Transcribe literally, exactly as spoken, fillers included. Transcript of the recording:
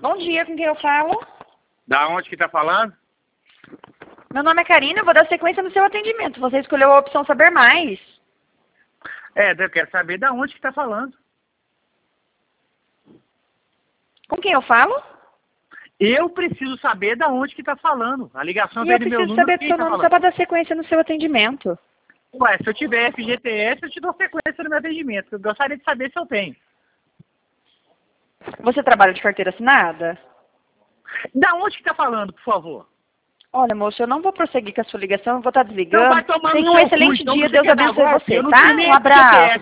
Bom dia, com quem eu falo? Da onde que tá falando? Meu nome é Karina, eu vou dar sequência no seu atendimento. Você escolheu a opção Saber Mais. É, eu quero saber da onde que tá falando. Com quem eu falo? Eu preciso saber da onde que tá falando. A ligação E veio eu do meu preciso número. saber do Quem seu tá nome só falando? para dar sequência no seu atendimento. Ué, se eu tiver F G T S, eu te dou sequência no meu atendimento. Eu gostaria de saber se eu tenho. Você trabalha de carteira assinada? Da onde que tá falando, por favor? Olha, moço, eu não vou prosseguir com a sua ligação, eu vou estar Então desligando. vai tomar no Tenha um seu cu, excelente então dia, você Deus quer dar abençoe golpe? você, Eu não tá? tenho nem Um F G T S. abraço.